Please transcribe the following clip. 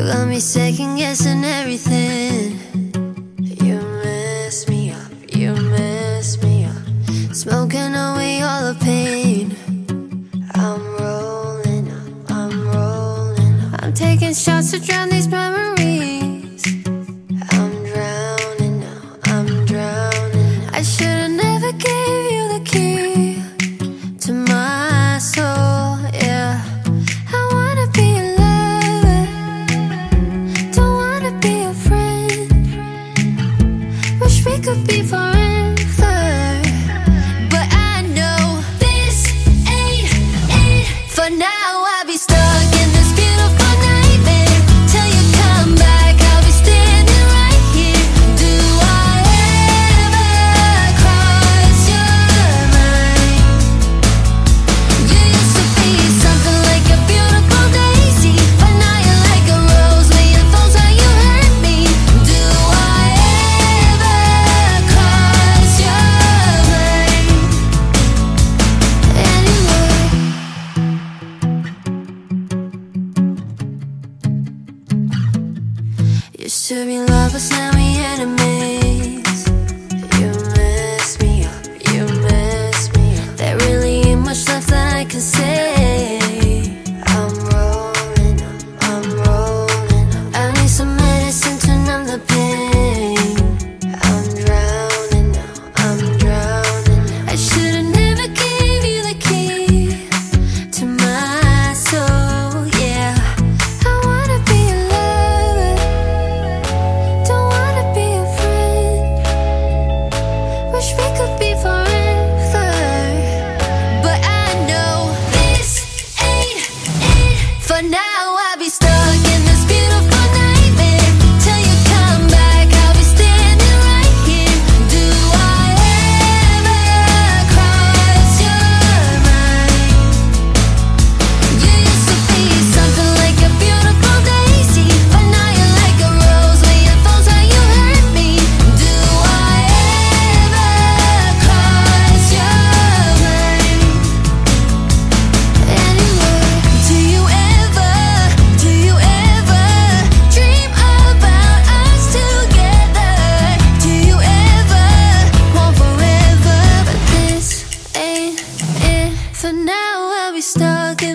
got me second guessing everything. You mess me up, you mess me up, smoking away all the pain. I'm rolling up, I'm rolling up, I'm taking shots to drown these memories. I'm drowning now, I'm drowning now. I should've never gave you the key to my soul, yeah. I wanna be a lover, don't wanna be a friend. Wish we could be forever, but I know this ain't it. For now I'll be stuck in this beautiful nightmare. Till you come back, I'll be standing right here. Do I ever cross your mind? You used to be something like a beautiful daisy, but now you're like a rose with your thorns how you hurt me. Do I ever cross your mind? Anyway, used to be lovers, now we enemies. You mess me up, you mess me up. There really ain't much left that I can say. I'm rolling up, I'm rolling up, I need some medicine to numb the pain. I'm drowning now, I'm drowning now. I should've never gave you the key to my soul, yeah. I wanna be a lover, don't wanna be a friend. Wish we could be forever, but I know this ain't it. For now I'll be stuck in this beautiful nightmare. Till you come back, I'll be standing right here. Do I ever cross your mind? You used to be something like a beautiful daisy, but now you're like a rose with your thorns how you hurt me. Do I ever cross your mind? Anyway, do you ever dream about us together? Do you ever want forever? But this ain't it. For now I'll be stuck